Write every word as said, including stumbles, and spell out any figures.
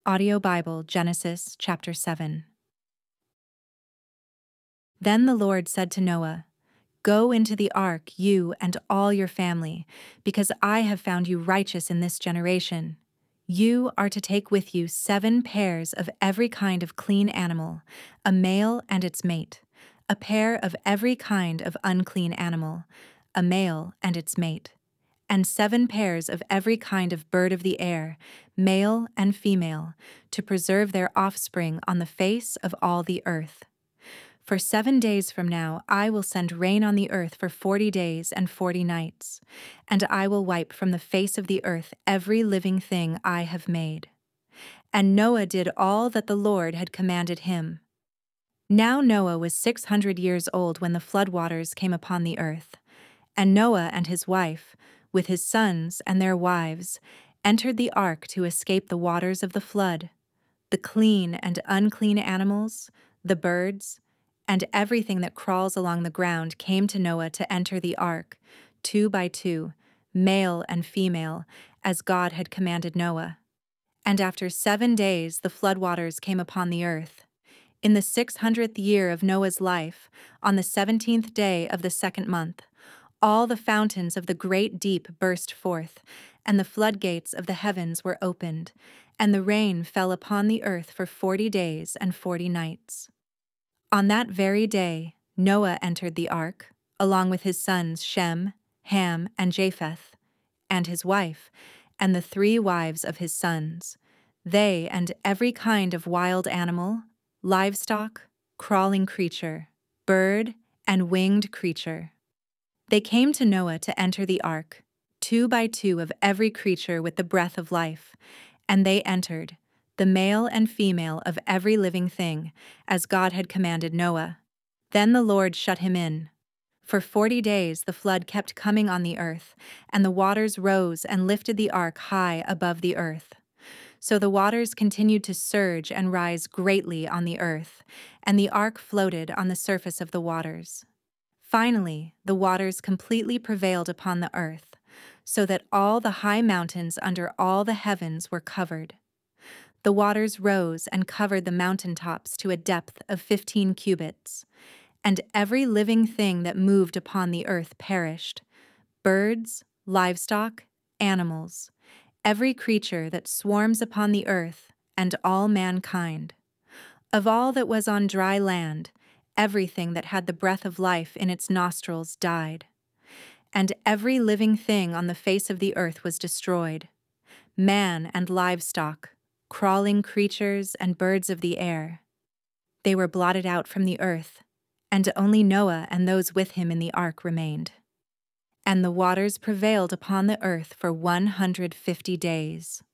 Audio Bible, Genesis chapter seven. Then the Lord said to Noah, "Go into the ark, you and all your family, because I have found you righteous in this generation. You are to take with you seven pairs of every kind of clean animal, a male and its mate, a pair of every kind of unclean animal, a male and its mate, and seven pairs of every kind of bird of the air, male and female, to preserve their offspring on the face of all the earth. For seven days from now I will send rain on the earth for forty days and forty nights, and I will wipe from the face of the earth every living thing I have made." And Noah did all that the Lord had commanded him. Now Noah was six hundred years old when the floodwaters came upon the earth, and Noah and his wife, with his sons and their wives, entered the ark to escape the waters of the flood. The clean and unclean animals, the birds, and everything that crawls along the ground came to Noah to enter the ark, two by two, male and female, as God had commanded Noah. And after seven days the floodwaters came upon the earth. In the six hundredth year of Noah's life, on the seventeenth day of the second month, all the fountains of the great deep burst forth, and the floodgates of the heavens were opened, and the rain fell upon the earth for forty days and forty nights. On that very day, Noah entered the ark, along with his sons Shem, Ham, and Japheth, and his wife, and the three wives of his sons, they and every kind of wild animal, livestock, crawling creature, bird, and winged creature. They came to Noah to enter the ark, two by two of every creature with the breath of life, and they entered, the male and female of every living thing, as God had commanded Noah. Then the Lord shut him in. For forty days the flood kept coming on the earth, and the waters rose and lifted the ark high above the earth. So the waters continued to surge and rise greatly on the earth, and the ark floated on the surface of the waters. Finally, the waters completely prevailed upon the earth, so that all the high mountains under all the heavens were covered. The waters rose and covered the mountain tops to a depth of fifteen cubits, and every living thing that moved upon the earth perished: birds, livestock, animals, every creature that swarms upon the earth, and all mankind. Of all that was on dry land, everything that had the breath of life in its nostrils died. And every living thing on the face of the earth was destroyed: man and livestock, crawling creatures and birds of the air. They were blotted out from the earth, and only Noah and those with him in the ark remained. And the waters prevailed upon the earth for one hundred fifty days.